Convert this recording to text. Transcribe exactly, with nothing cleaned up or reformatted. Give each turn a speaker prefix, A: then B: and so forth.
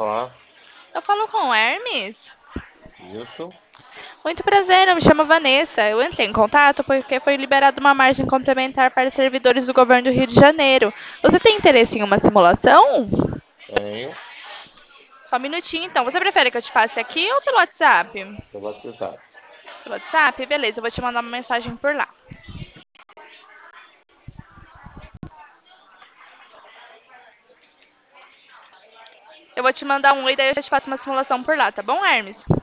A: falar?
B: Eu falo com o Hermes.
A: Isso?
B: Muito prazer, eu me chamo Vanessa. Eu entrei em contato porque foi liberada uma margem complementar para servidores do governo do Rio de Janeiro. Você tem interesse em uma simulação?
A: Tenho.
B: Só um minutinho, então. Você prefere que eu te passe aqui ou pelo WhatsApp?
A: Pelo WhatsApp.
B: Pelo WhatsApp? Beleza, eu vou te mandar uma mensagem por lá. Eu vou te mandar um oi, daí eu já te faço uma simulação por lá, tá bom, Hermes?